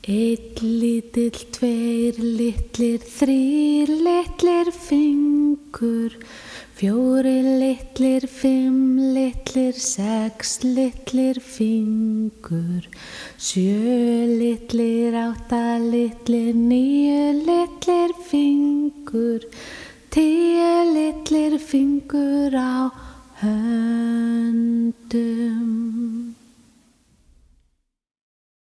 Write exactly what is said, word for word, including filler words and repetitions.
Einn lítill, tveir litlir, þrír litlir fingur, fjórir litlir, fimm litlir, sex litlir fingur, sjö litlir, átta litlir, níu litlir fingur, tíu litlir fingur á höndum.